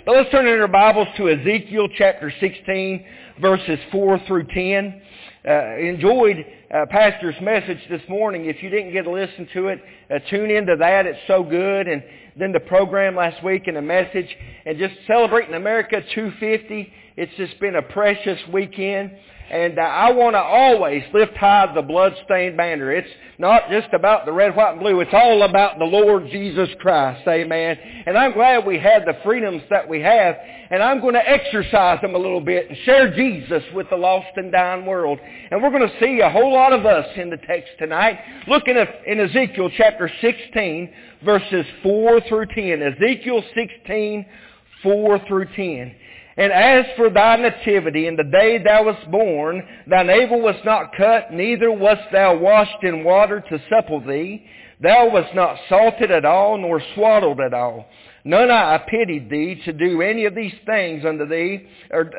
But let's turn in our Bibles to Ezekiel chapter 16, verses 4 through 10. Enjoyed Pastor's message this morning. If you didn't get to listen to it, tune into that. It's so good. And then the program last week and the message. And just celebrating America 250. It's just been a precious weekend. And I want to always lift high the bloodstained banner. It's not just about the red, white, and blue. It's all about the Lord Jesus Christ. Amen. And I'm glad we have the freedoms that we have. And I'm going to exercise them a little bit and share Jesus with the lost and dying world. And we're going to see a whole lot of us in the text tonight. Looking in Ezekiel chapter 16, verses 4 through 10. Ezekiel 16, 4 through 10. And as for thy nativity, in the day thou wast born, thy navel was not cut, neither wast thou washed in water to supple thee. Thou wast not salted at all, nor swaddled at all. None I pitied thee to do any of these things unto thee,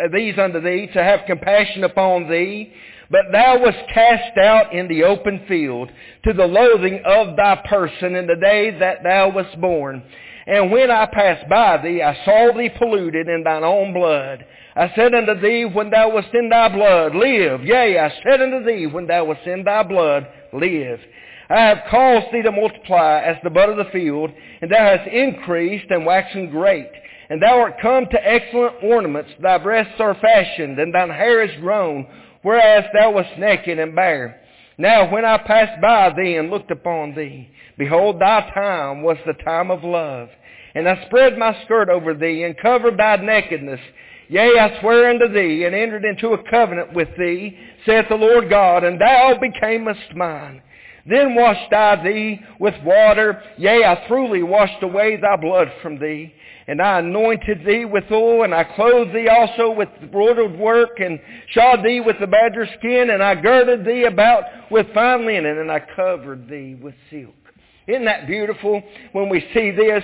to have compassion upon thee. But thou wast cast out in the open field, to the loathing of thy person in the day that thou wast born. And when I passed by thee, I saw thee polluted in thine own blood. I said unto thee, when thou wast in thy blood, live. Yea, I said unto thee, when thou wast in thy blood, live. I have caused thee to multiply as the bud of the field, and thou hast increased and waxen great. And thou art come to excellent ornaments. Thy breasts are fashioned, and thine hair is grown, whereas thou wast naked and bare. Now when I passed by thee and looked upon thee, behold, thy time was the time of love. And I spread my skirt over thee, and covered thy nakedness. Yea, I swear unto thee, and entered into a covenant with thee, saith the Lord God, and thou becamest mine. Then washed I thee with water, yea, I thoroughly washed away thy blood from thee. And I anointed thee with oil, and I clothed thee also with broidered work, and shod thee with the badger skin, and I girded thee about with fine linen, and I covered thee with silk. Isn't that beautiful when we see this?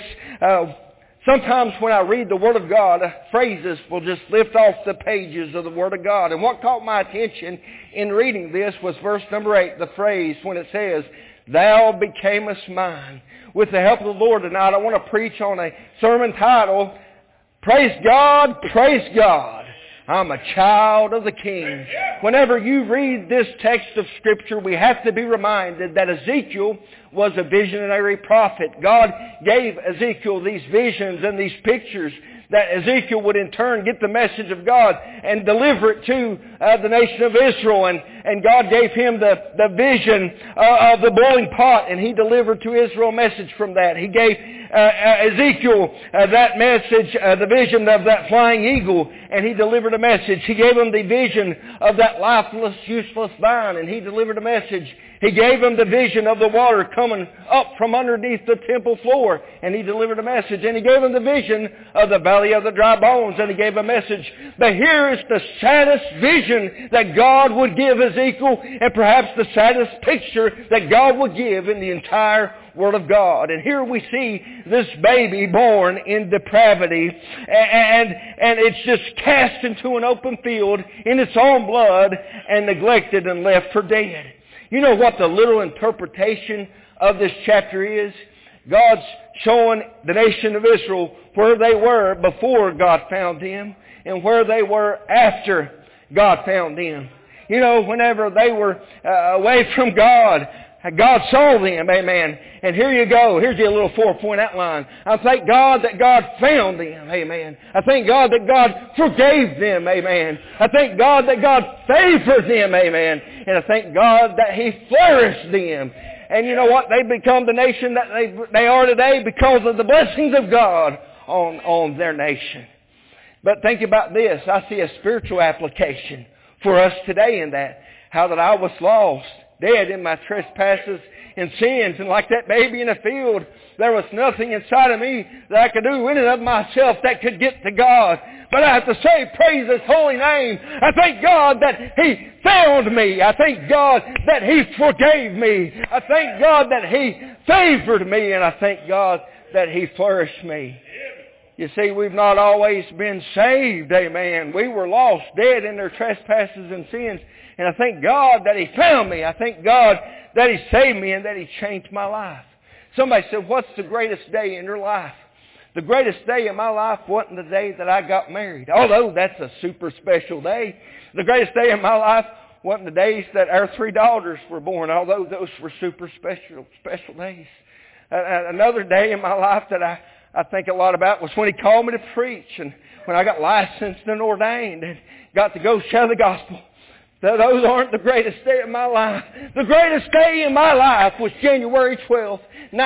Sometimes when I read the Word of God, phrases will just lift off the pages of the Word of God. And what caught my attention in reading this was verse number 8, the phrase when it says, thou becamest mine. With the help of the Lord tonight, I want to preach on a sermon titled, Praise God, Praise God. I'm a child of the King. Whenever you read this text of Scripture, we have to be reminded that Ezekiel was a visionary prophet. God gave Ezekiel these visions and these pictures that Ezekiel would in turn get the message of God and deliver it to the nation of Israel. And God gave him the vision of the boiling pot, and he delivered to Israel a message from that. He gave Ezekiel that message, the vision of that flying eagle, and he delivered a message. He gave him the vision of that lifeless, useless vine, and he delivered a message. He gave him the vision of the water coming up from underneath the temple floor, and he delivered a message. And he gave him the vision of the valley of the dry bones, and he gave a message. But here is the saddest vision that God would give Ezekiel, and perhaps the saddest picture that God would give in the entire Word of God. And here we see this baby born in depravity, and it's just cast into an open field in its own blood and neglected and left for dead. You know what the literal interpretation of this chapter is? God's showing the nation of Israel where they were before God found them and where they were after God found them. You know, whenever they were away from God, God saw them, amen. And here you go. Here's your little 4-point outline. I thank God that God found them, amen. I thank God that God forgave them, amen. I thank God that God favored them, amen. And I thank God that He flourished them. And you know what? They become the nation that they are today because of the blessings of God on their nation. But think about this. I see a spiritual application for us today in that. How that I was lost, dead in my trespasses and sins. And like that baby in the field, there was nothing inside of me that I could do in and of myself that could get to God. But I have to say, praise His holy name. I thank God that He found me. I thank God that He forgave me. I thank God that He favored me. And I thank God that He flourished me. You see, we've not always been saved, amen. We were lost, dead in their trespasses and sins. And I thank God that He found me. I thank God that He saved me and that He changed my life. Somebody said, what's the greatest day in your life? The greatest day of my life wasn't the day that I got married, although that's a super special day. The greatest day of my life wasn't the days that our 3 daughters were born, although those were super special days. Another day in my life that I think a lot about was when He called me to preach, and when I got licensed and ordained and got to go share the gospel. Those aren't the greatest day of my life. The greatest day in my life was January 12th,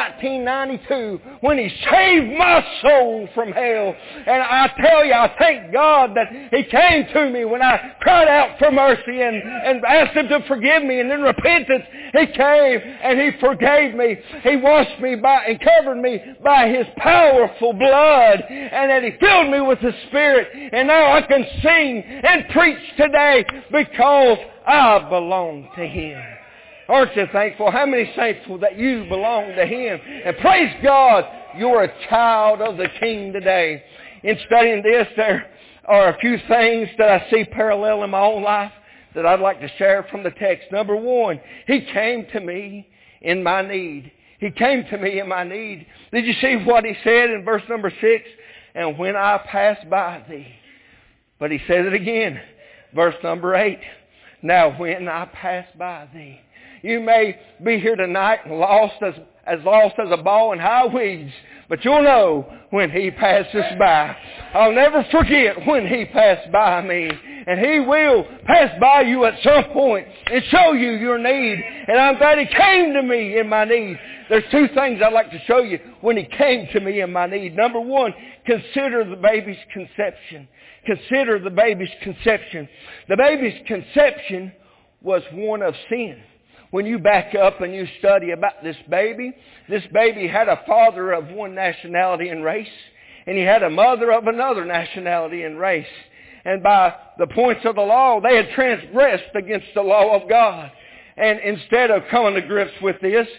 1992, when He saved my soul from hell. And I tell you, I thank God that He came to me when I cried out for mercy and asked Him to forgive me. And in repentance, He came and He forgave me. He washed me and covered me by His powerful blood. And that He filled me with the Spirit. And now I can sing and preach today because I belong to Him. Aren't you thankful? How many thankful that you belong to Him? And praise God, you're a child of the King today. In studying this, there are a few things that I see parallel in my own life that I'd like to share from the text. Number one, He came to me in my need. He came to me in my need. Did you see what He said in verse number 6? And when I pass by thee. But He said it again. Verse number 8. Now when I pass by thee. You may be here tonight and lost as a ball in high weeds, but you'll know when He passes by. I'll never forget when He passed by me. And He will pass by you at some point and show you your need. And I'm glad He came to me in my need. There's 2 things I'd like to show you when He came to me in my need. Number 1, consider the baby's conception. Consider the baby's conception. The baby's conception was one of sin. When you back up and you study about this baby had a father of one nationality and race, and he had a mother of another nationality and race. And by the points of the law, they had transgressed against the law of God. And instead of coming to grips with this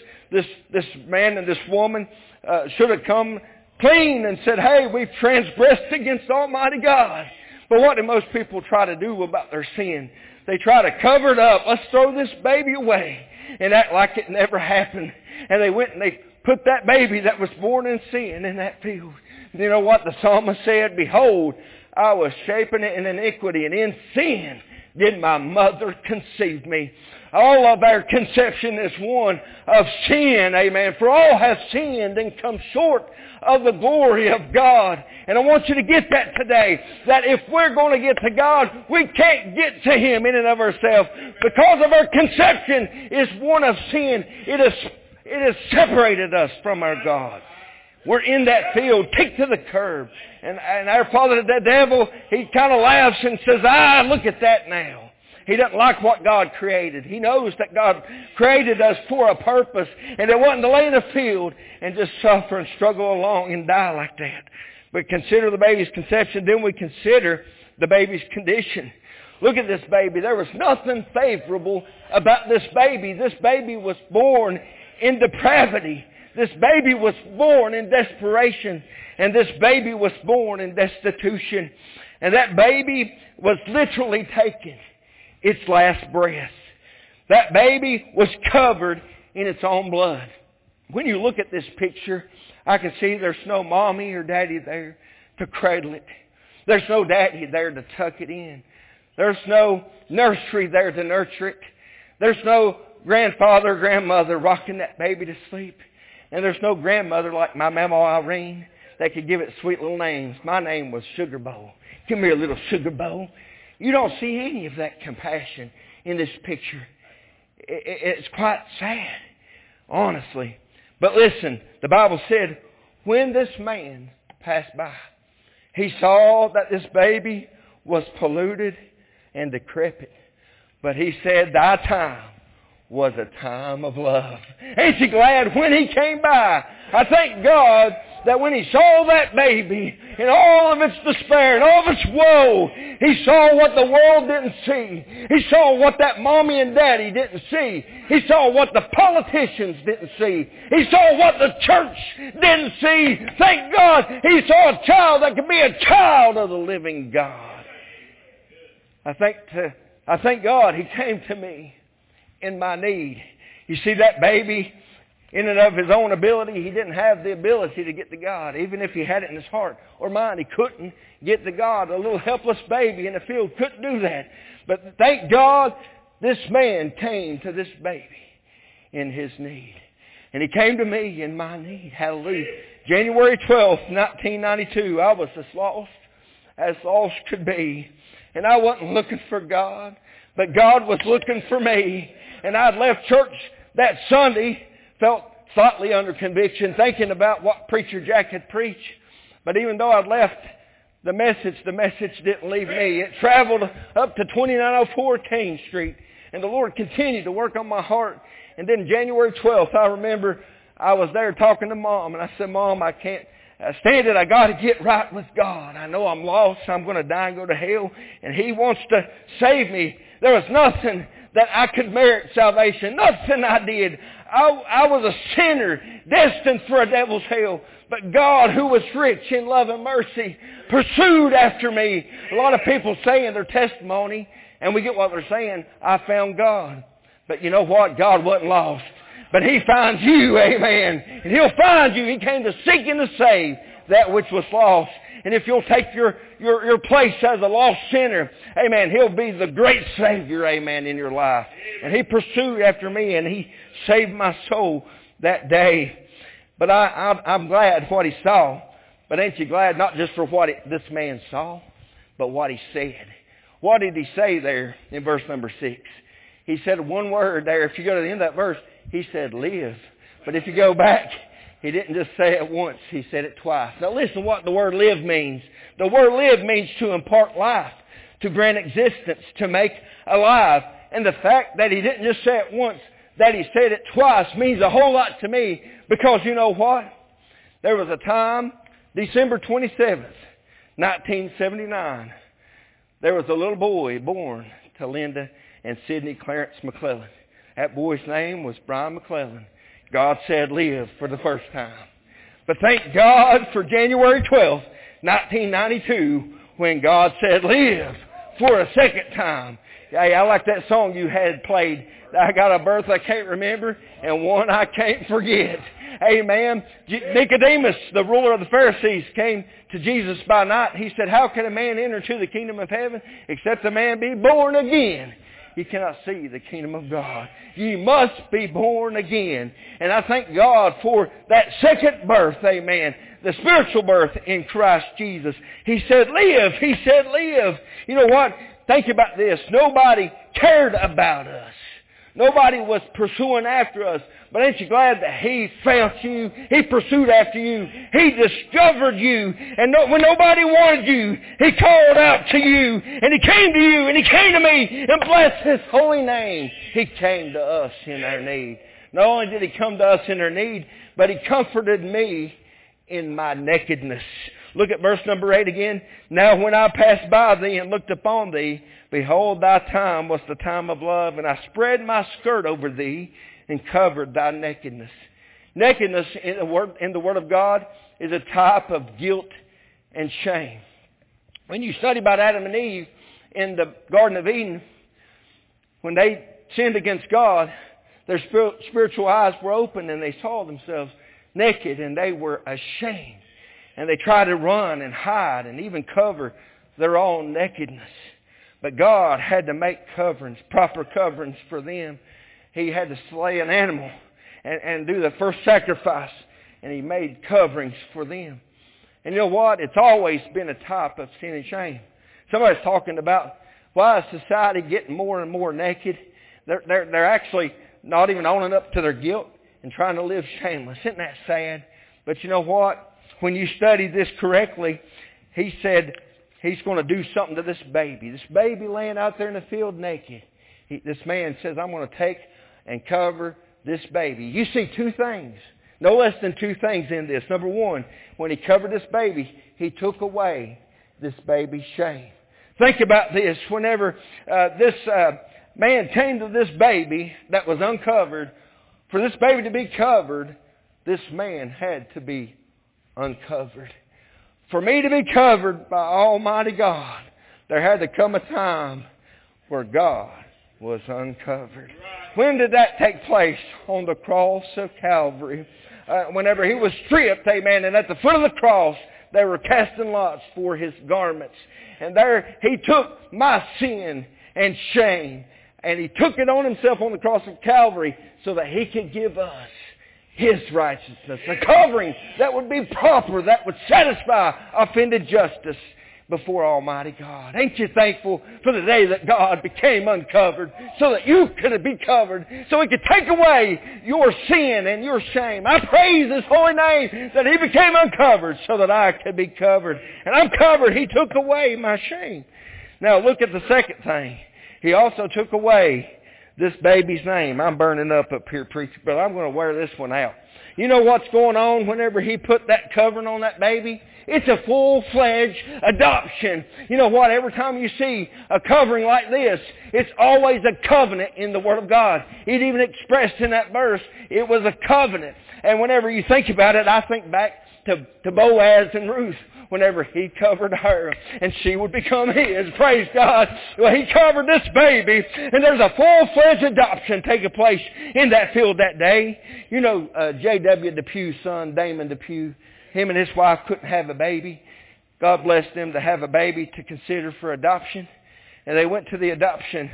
man and this woman should have come clean and said, hey, we've transgressed against Almighty God. But what do most people try to do about their sin? They try to cover it up. Let's throw this baby away and act like it never happened. And they went and they put that baby that was born in sin in that field. And you know what the psalmist said? Behold, I was shapen in iniquity, and in sin did my mother conceive me. All of our conception is one of sin, amen. For all have sinned and come short of the glory of God. And I want you to get that today, that if we're going to get to God, we can't get to Him in and of ourselves. Because of our conception is one of sin. It has separated us from our God. We're in that field, kicked to the curb. And our father, the devil, he kind of laughs and says, look at that now. He doesn't like what God created. He knows that God created us for a purpose. And it wasn't to lay in a field and just suffer and struggle along and die like that. But consider the baby's conception. Then we consider the baby's condition. Look at this baby. There was nothing favorable about this baby. This baby was born in depravity. This baby was born in desperation. And this baby was born in destitution. And that baby was literally taken its last breath. That baby was covered in its own blood. When you look at this picture, I can see there's no mommy or daddy there to cradle it. There's no daddy there to tuck it in. There's no nursery there to nurture it. There's no grandfather or grandmother rocking that baby to sleep. And there's no grandmother like my Mama Irene that could give it sweet little names. My name was Sugar Bowl. Give me a little Sugar Bowl. You don't see any of that compassion in this picture. It's quite sad, honestly. But listen, the Bible said, when this man passed by, he saw that this baby was polluted and decrepit. But he said, thy time was a time of love. Ain't you glad when he came by? I thank God that when he saw that baby in all of its despair and all of its woe, he saw what the world didn't see. He saw what that mommy and daddy didn't see. He saw what the politicians didn't see. He saw what the church didn't see. Thank God he saw a child that could be a child of the living God. I thank God he came to me in my need. You see that baby, In and of his own ability, he didn't have the ability to get to God. Even if he had it in his heart or mind, he couldn't get to God. A little helpless baby in the field couldn't do that. But thank God, this man came to this baby in his need. And he came to me in my need. Hallelujah. January 12th, 1992, I was as lost could be. And I wasn't looking for God, but God was looking for me. And I'd left church that Sunday, felt slightly under conviction, thinking about what Preacher Jack had preached. But even though I'd left the message didn't leave me. It traveled up to 2904 King Street. And the Lord continued to work on my heart. And then January 12th, I remember I was there talking to Mom. And I said, Mom, I can't stand it. I got to get right with God. I know I'm lost. I'm going to die and go to hell. And He wants to save me. There was nothing that I could merit salvation. Nothing I did. I was a sinner destined for a devil's hell. But God, who was rich in love and mercy, pursued after me. A lot of people say in their testimony, and we get what they're saying, I found God. But you know what? God wasn't lost. But He finds you, amen. And He'll find you. He came to seek and to save that which was lost. And if you'll take your place as a lost sinner, amen, He'll be the great Savior, amen, in your life. And He pursued after me, and He saved my soul that day. But I'm glad what He saw. But ain't you glad not just for what this man saw, but what he said? What did he say there in verse number 6? He said one word there. If you go to the end of that verse, he said, live. But if you go back, he didn't just say it once. He said it twice. Now listen what the word live means. The word live means to impart life, to grant existence, to make alive. And the fact that he didn't just say it once, that he said it twice means a whole lot to me. Because you know what? There was a time, December 27th, 1979, there was a little boy born to Linda and Sidney Clarence McClellan. That boy's name was Brian McClellan. God said live for the first time. But thank God for January 12th, 1992, when God said live for a second time. Hey, I like that song you had played. I got a birth I can't remember and one I can't forget. Amen. Nicodemus, the ruler of the Pharisees, came to Jesus by night. He said, how can a man enter into the kingdom of heaven except a man be born again? He cannot see the kingdom of God. You must be born again. And I thank God for that second birth, amen. The spiritual birth in Christ Jesus. He said, live. He said, live. You know what? Think about this. Nobody cared about us. Nobody was pursuing after us. But ain't you glad that He found you? He pursued after you. He discovered you. And when nobody wanted you, He called out to you. And He came to you. And He came to me. And bless His holy name. He came to us in our need. Not only did He come to us in our need, but He comforted me in my nakedness. Look at verse number 8 again. Now when I passed by thee and looked upon thee, behold, thy time was the time of love, and I spread my skirt over thee and covered thy nakedness. Nakedness in the Word of God is a type of guilt and shame. When you study about Adam and Eve in the Garden of Eden, when they sinned against God, their spiritual eyes were open and they saw themselves naked and they were ashamed. And they tried to run and hide and even cover their own nakedness. But God had to make coverings, proper coverings for them. He had to slay an animal and do the first sacrifice. And He made coverings for them. And you know what? It's always been a type of sin and shame. Somebody's talking about why is society getting more and more naked? They're actually not even owning up to their guilt and trying to live shameless. Isn't that sad? But you know what? When you study this correctly, He said He's going to do something to this baby. This baby laying out there in the field naked. This man says, I'm going to take and cover this baby. You see two things. No less than two things in this. Number one, when He covered this baby, He took away this baby's shame. Think about this. Whenever this man came to this baby that was uncovered, for this baby to be covered, this man had to be uncovered. For me to be covered by Almighty God, there had to come a time where God was uncovered. When did that take place? On the cross of Calvary. Whenever He was stripped, amen, and at the foot of the cross, they were casting lots for His garments. And there He took my sin and shame, and He took it on Himself on the cross of Calvary so that He could give us His righteousness, a covering that would be proper, that would satisfy offended justice before Almighty God. Ain't you thankful for the day that God became uncovered so that you could be covered, so He could take away your sin and your shame? I praise His holy name that He became uncovered so that I could be covered. And I'm covered. He took away my shame. Now look at the second thing. He also took away this baby's name. I'm burning up here, preacher, but I'm going to wear this one out. You know what's going on whenever He put that covering on that baby? It's a full-fledged adoption. You know what? Every time you see a covering like this, it's always a covenant in the Word of God. It even expressed in that verse, it was a covenant. And whenever you think about it, I think back to Boaz and Ruth, whenever he covered her and she would become his. Praise God. Well, he covered this baby, and there's a full-fledged adoption taking place in that field that day. You know, J.W. Depew's son, Damon Depew, him and his wife couldn't have a baby. God blessed them to have a baby to consider for adoption. And they went to the adoption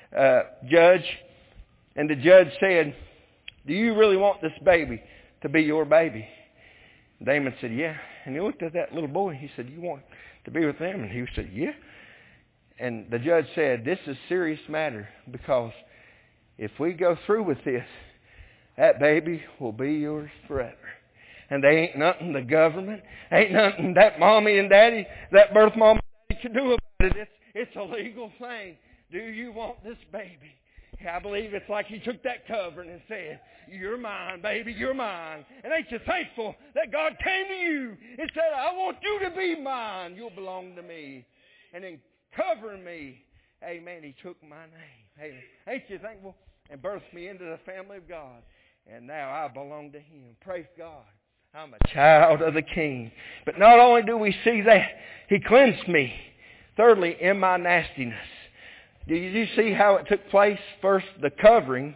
judge, and the judge said, "Do you really want this baby to be your baby?" Damon said, "Yeah." And he looked at that little boy. He said, "You want to be with them?" And he said, "Yeah." And the judge said, "This is a serious matter, because if we go through with this, that baby will be yours forever. And there ain't nothing the government, ain't nothing that mommy and daddy, that birth mom and daddy can do about it. It's a legal thing. Do you want this baby?" I believe it's like he took that covering and said, "You're mine, baby, you're mine." And ain't you thankful that God came to you and said, "I want you to be mine. You'll belong to me." And in covering me, amen, He took my name. Amen. Ain't you thankful? And birthed me into the family of God. And now I belong to Him. Praise God. I'm a child of the King. But not only do we see that, He cleansed me. Thirdly, in my nastiness. Did you see how it took place? First the covering,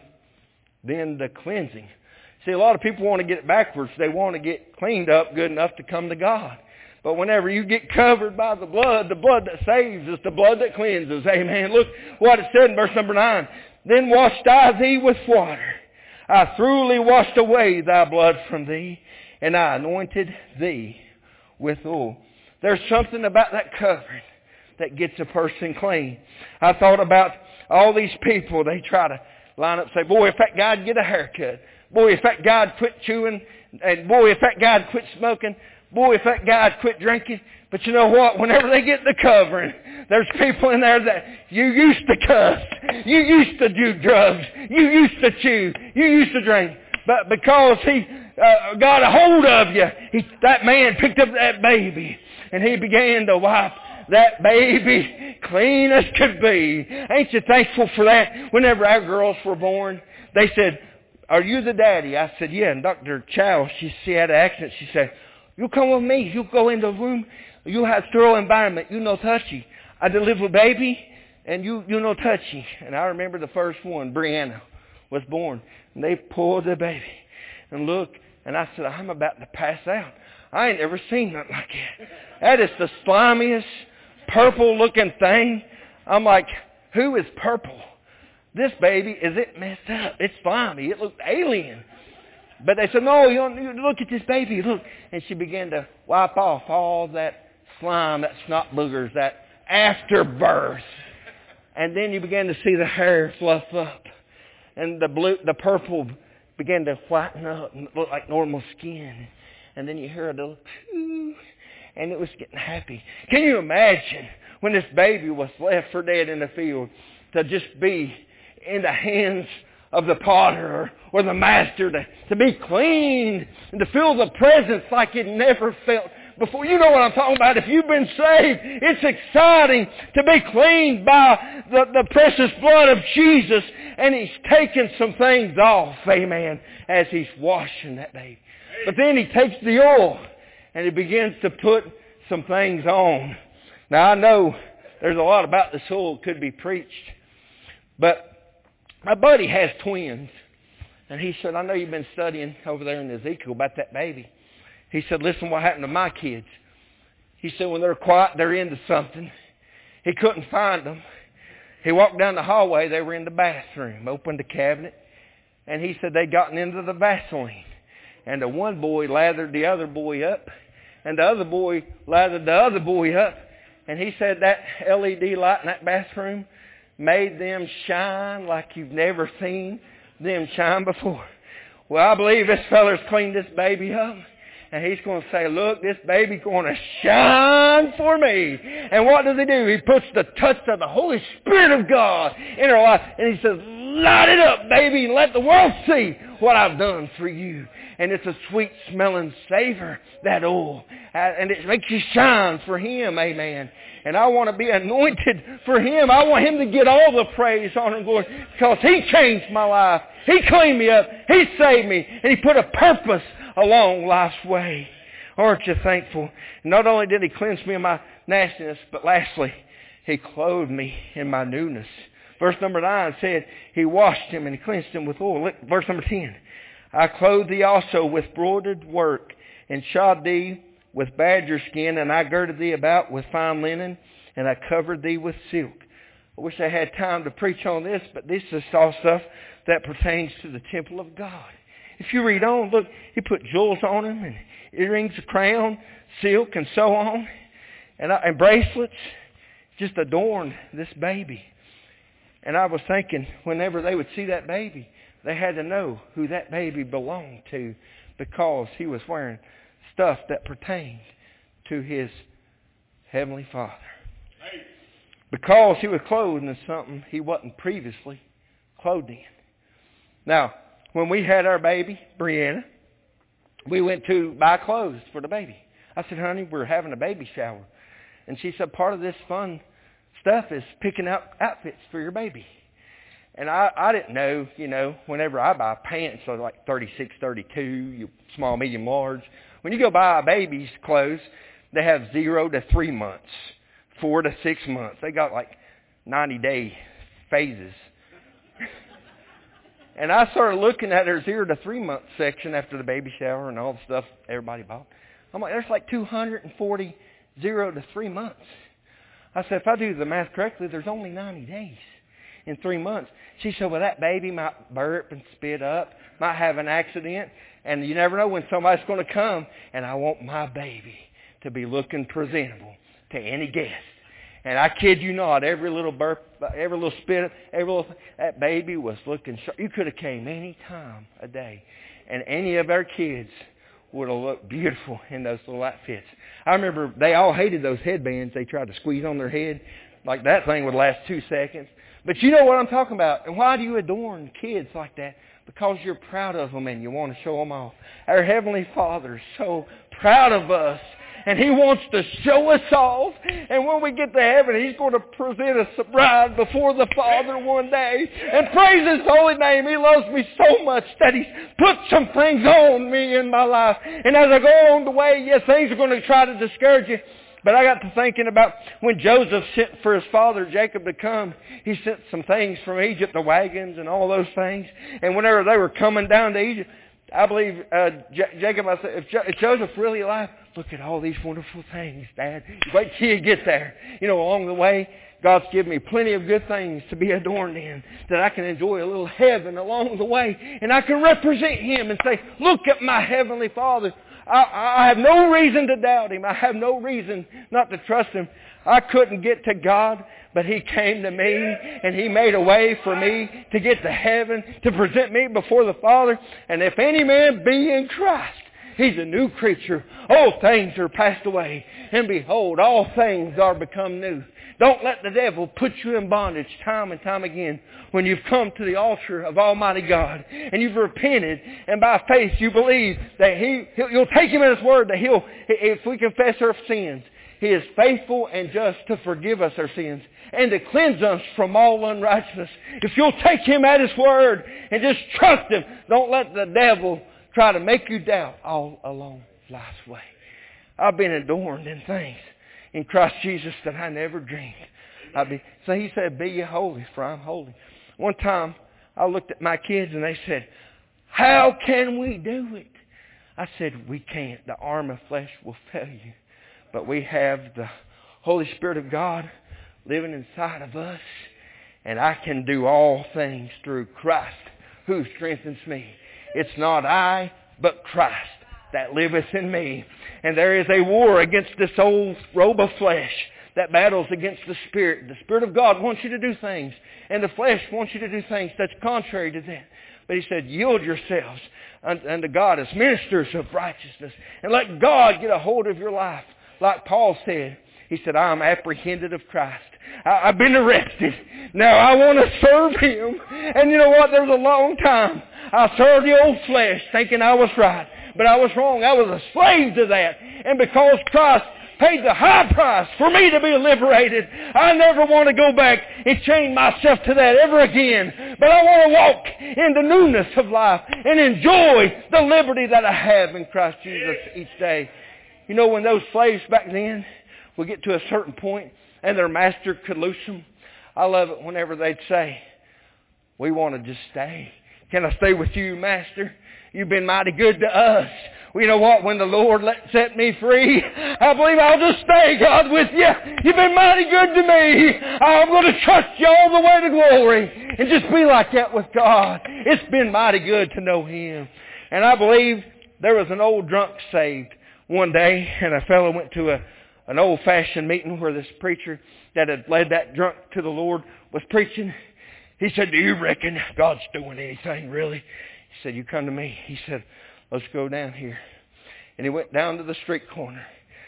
then the cleansing. See, a lot of people want to get it backwards. They want to get cleaned up good enough to come to God. But whenever you get covered by the blood that saves is the blood that cleanses. Amen. Look what it said in verse number 9. "Then washed I thee with water. I thoroughly washed away thy blood from thee, and I anointed thee with oil." There's something about that covering that gets a person clean. I thought about all these people. They try to line up and say, "Boy, if that guy'd get a haircut. Boy, if that guy'd quit chewing. And boy, if that guy'd quit smoking. Boy, if that guy'd quit drinking." But you know what? Whenever they get the covering, there's people in there that you used to cuss. You used to do drugs. You used to chew. You used to drink. But because He got a hold of you, that man picked up that baby and He began to wipe that baby clean as could be. Ain't you thankful for that? Whenever our girls were born, they said, "Are you the daddy?" I said, "Yeah." And Dr. Chow, she had an accent. She said, "You come with me. You go in the room. You have sterile environment. You no touchy. I deliver baby, and you no touchy." And I remember the first one, Brianna, was born. And they pulled the baby and looked, and I said, "I'm about to pass out. I ain't ever seen nothing like that. That is the slimiest, purple-looking thing." I'm like, "Who is purple? This baby, is it messed up? It's slimy. It looks alien." But they said, "No, you look at this baby. Look." And she began to wipe off all that slime, that snot boogers, that afterbirth. And then you began to see the hair fluff up. And the purple began to whiten up and look like normal skin. And then you hear a little, "Phew," and it was getting happy. Can you imagine when this baby was left for dead in the field to just be in the hands of the potter or the master, to be clean and to feel the presence like it never felt before? You know what I'm talking about. If you've been saved, it's exciting to be cleaned by the precious blood of Jesus, and He's taking some things off, amen, as He's washing that baby. But then He takes the oil and He begins to put some things on. Now I know there's a lot about this oil that could be preached, but My buddy has twins. And he said, I know you've been studying over there in Ezekiel about that baby. He said, listen what happened to my kids. He said, when they're quiet, they're into something. He couldn't find them. He walked down the hallway. They were in the bathroom, opened the cabinet. And he said they'd gotten into the Vaseline. And the one boy lathered the other boy up. And the other boy lathered the other boy up. And he said that LED light in that bathroom made them shine like you've never seen them shine before. Well, I believe this fella's cleaned this baby up. And he's going to say, look, this baby's going to shine for me. And what does he do? He puts the touch of the Holy Spirit of God in her life. And he says, light it up, baby, and let the world see what I've done for you. And it's a sweet smelling savor, that oil. And it makes you shine for Him, amen. And I want to be anointed for Him. I want Him to get all the praise, honor, and glory. Because He changed my life. He cleaned me up. He saved me. And He put a purpose along life's way. Aren't you thankful? Not only did He cleanse me of my nastiness, but lastly, He clothed me in my newness. Verse number 9 said, He washed him and He cleansed him with oil. Look, verse number 10. I clothed thee also with broidered work, and shod thee with badger skin, and I girded thee about with fine linen, and I covered thee with silk. I wish I had time to preach on this, but this is all stuff that pertains to the temple of God. If you read on, look, He put jewels on him, and earrings, a crown, silk, and so on, and bracelets, just adorned this baby. And I was thinking, whenever they would see that baby, they had to know who that baby belonged to, because he was wearing stuff that pertained to his Heavenly Father. Because he was clothed in something he wasn't previously clothed in. Now, when we had our baby, Brianna, we went to buy clothes for the baby. I said, honey, we're having a baby shower. And she said, part of this fun stuff is picking out outfits for your baby. And I didn't know, whenever I buy pants, so like 36, 32, small, medium, large. When you go buy a baby's clothes, they have 0 to 3 months, 4 to 6 months. They got like 90-day phases. And I started looking at her 0 to 3 month section after the baby shower and all the stuff everybody bought. I'm like, there's like 240 0 to 3 months. I said, if I do the math correctly, there's only 90 days in 3 months. She said, well, that baby might burp and spit up, might have an accident, and you never know when somebody's going to come, and I want my baby to be looking presentable to any guest. And I kid you not, every little burp, every little spit, that baby was looking sharp. You could have came any time a day, and any of our kids would have looked beautiful in those little outfits. I remember they all hated those headbands they tried to squeeze on their head. Like that thing would last 2 seconds. But you know what I'm talking about. And why do you adorn kids like that? Because you're proud of them and you want to show them off. Our Heavenly Father is so proud of us. And He wants to show us off. And when we get to heaven, He's going to present us a bride before the Father one day. And praise His holy name. He loves me so much that He's put some things on me in my life. And as I go on the way, yes, things are going to try to discourage you. But I got to thinking about when Joseph sent for his father Jacob to come. He sent some things from Egypt, the wagons and all those things. And whenever they were coming down to Egypt, I believe Jacob, I said, if Joseph's really alive, look at all these wonderful things, Dad. Wait till you get there. Along the way, God's given me plenty of good things to be adorned in, that I can enjoy a little heaven along the way. And I can represent Him and say, look at my Heavenly Father. I have no reason to doubt Him. I have no reason not to trust Him. I couldn't get to God, but He came to me, and He made a way for me to get to heaven, to present me before the Father. And if any man be in Christ, he's a new creature. Old things are passed away, and behold, all things are become new. Don't let the devil put you in bondage time and time again when you've come to the altar of Almighty God and you've repented, and by faith you believe that you'll take Him at His word, that if we confess our sins, He is faithful and just to forgive us our sins and to cleanse us from all unrighteousness. If you'll take Him at His word and just trust Him, don't let the devil try to make you doubt all along life's way. I've been adorned in things in Christ Jesus that I never dreamed. So He said, be ye holy, for I'm holy. One time, I looked at my kids and they said, how can we do it? I said, we can't. The arm of flesh will fail you. But we have the Holy Spirit of God living inside of us. And I can do all things through Christ who strengthens me. It's not I, but Christ that liveth in me. And there is a war against this old robe of flesh that battles against the Spirit. The Spirit of God wants you to do things, and the flesh wants you to do things that's contrary to that. But He said, yield yourselves unto God as ministers of righteousness, and let God get a hold of your life. Like Paul said, he said, I am apprehended of Christ. I've been arrested. Now I want to serve Him. And you know what? There was a long time I served the old flesh thinking I was right. But I was wrong. I was a slave to that. And because Christ paid the high price for me to be liberated, I never want to go back and chain myself to that ever again. But I want to walk in the newness of life and enjoy the liberty that I have in Christ Jesus each day. You know, when those slaves back then would get to a certain point and their master could loose them, I love it whenever they'd say, we want to just stay. Can I stay with you, Master? You've been mighty good to us. Well, you know what? When the Lord set me free, I believe I'll just stay, God, with you. You've been mighty good to me. I'm going to trust you all the way to glory and just be like that with God. It's been mighty good to know Him. And I believe there was an old drunk saved one day, and a fellow went to an old-fashioned meeting where this preacher that had led that drunk to the Lord was preaching. He said, do you reckon God's doing anything, really? He said, you come to me. He said, let's go down here. And he went down to the street corner.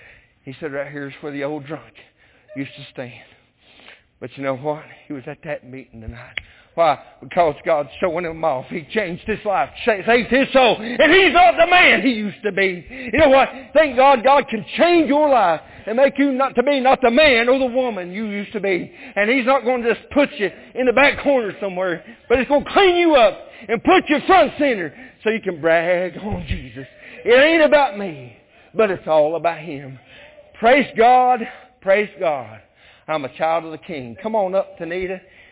He said, right here's where the old drunk used to stand. But you know what? He was at that meeting tonight. Why? Because God's showing him off. He changed his life, saved his soul, and he's not the man he used to be. You know what? Thank God, God can change your life and make you not the man or the woman you used to be. And He's not going to just put you in the back corner somewhere, but He's going to clean you up and put you front center so you can brag on Jesus. It ain't about me, but it's all about Him. Praise God. Praise God. I'm a child of the King. Come on up, Tanita.